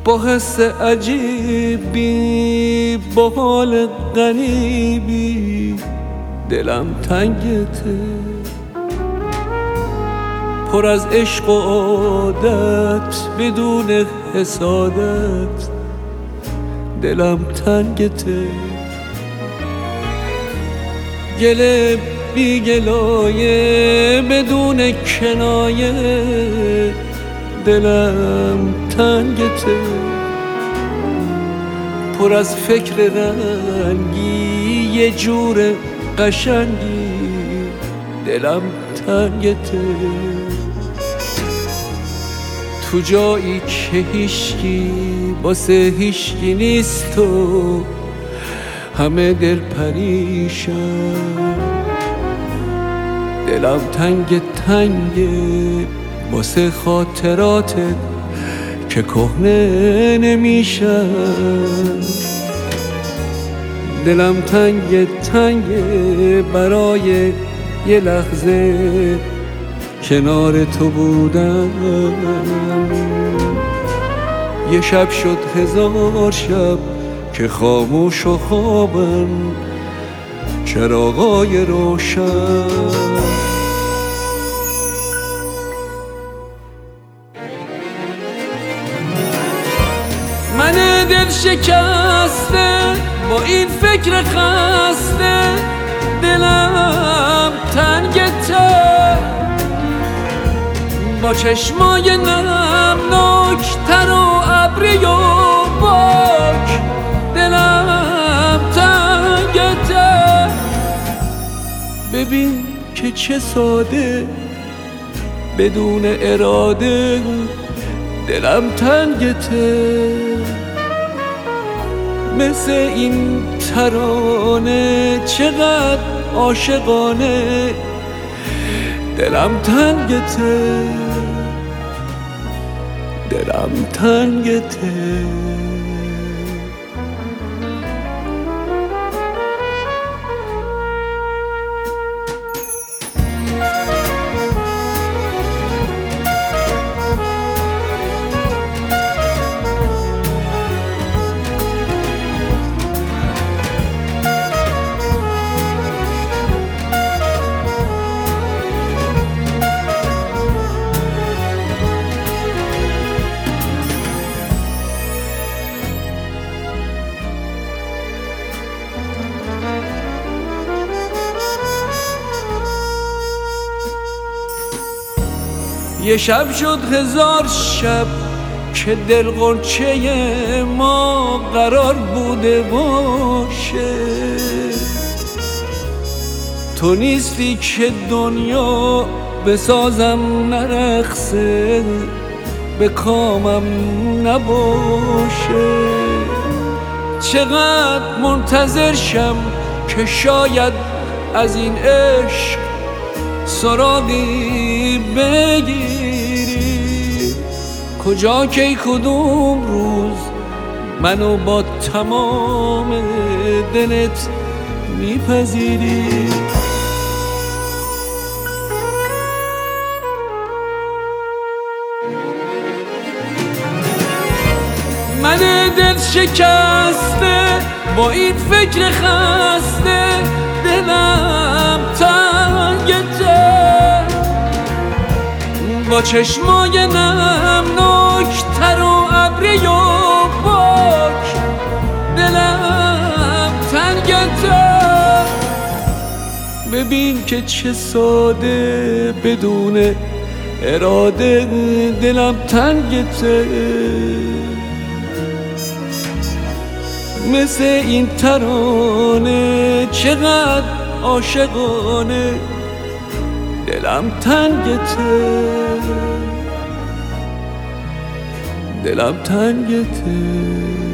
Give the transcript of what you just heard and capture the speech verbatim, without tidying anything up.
با حس عجیبی، با حال غریبی دلم تنگته، پر از عشق و عادت بدون حسادت دلم تنگته، گله بی گلایه بدون کنایه دلم تنگته، پر از فکر رنگی یه جور قشنگی دلم تنگته، تو جایی که هیشکی واسه هیشکی نیست و همه دل پریشن، دلم تنگ تنگه واسه خاطراتت که کهنه نمیشن، دلم تنگ تنگه برای یه لحظه کنار تو بودم، یه شب شد هزار شب که خاموش و خوابم چراغای روشن. من دل شکسته با این فکر خسته دلم تنگته، با چشمای نمناک تر و ابری و باک دلم تنگته، ببین که چه ساده بدون اراده دلم تنگته، مثل این ترانه چقدر عاشقانه دلم تنگته، دلم تنگته. یه شب شد هزار شب که دل غنچه ما قرار بوده باشه، تو نیستی که دنیا بسازم نرقصه به کامم نباشه، چقدر منتظر شم که شاید از این عشق سراغی بگیری، کجا کی کدوم روز منو با تمام دلت میپذیری. من دل شکسته با این فکر خسته دلم تنگته، با چشمای نمناک تر و ابری و باک دلم تنگته، ببین که چه ساده بدون اراده دلم تنگته، مثل این ترانه چقدر عاشقانه دلم تنگته، دلم تنگته.